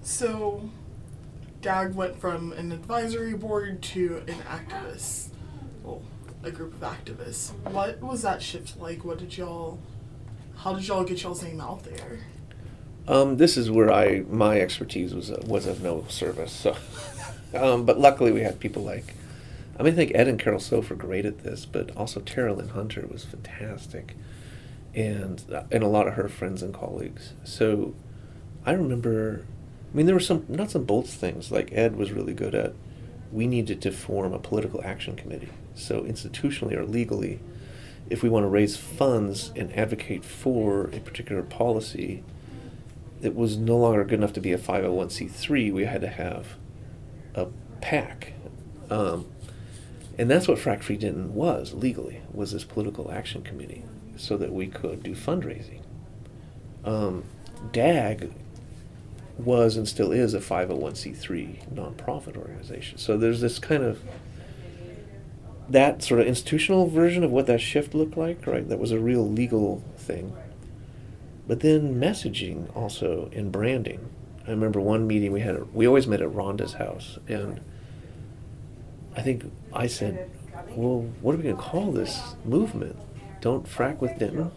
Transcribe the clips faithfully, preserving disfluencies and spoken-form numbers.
So, D A G went from an advisory board to an activist, well, a group of activists. What was that shift like? What did y'all, how did y'all get y'all's name out there? Um, this is where I my expertise was uh, was of no service. So, um, but luckily we had people like, I mean, I think Ed and Carol Soph are great at this, but also Tara Lynn Hunter was fantastic, and uh, and a lot of her friends and colleagues. So, I remember, I mean, there were some nuts and bolts things like Ed was really good at. We needed to form a political action committee. So institutionally or legally, if we want to raise funds and advocate for a particular policy, it was no longer good enough to be a five oh one c three. We had to have a PAC. Um, and that's what Frack Free Denton was legally, was this political action committee, so that we could do fundraising. Um, D A G was and still is a five oh one c three nonprofit organization. So there's this kind of, that sort of institutional version of what that shift looked like, right? That was a real legal thing. But then messaging also and branding. I remember one meeting we had, we always met at Rhonda's house, and I think I said, well, what are we going to call this movement? Don't frack with Denton?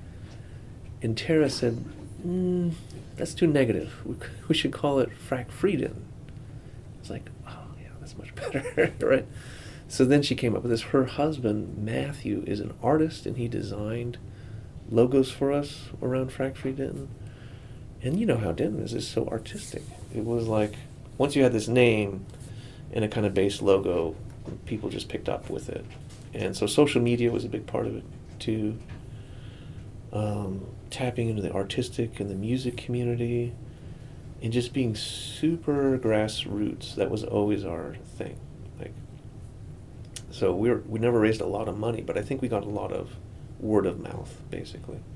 And Tara said, mm, that's too negative. We, we should call it Frack Free Denton. It's like, oh yeah, that's much better, right? So then she came up with this. Her husband, Matthew, is an artist, and he designed logos for us around Frack Free Denton. And you know how Denton is, it's so artistic. It was like, once you had this name and a kind of base logo, people just picked up with it. And so social media was a big part of it, too. Um, tapping into the artistic and the music community, and just being super grassroots. That was always our thing. Like, so we were, we never raised a lot of money, but I think we got a lot of word of mouth, basically.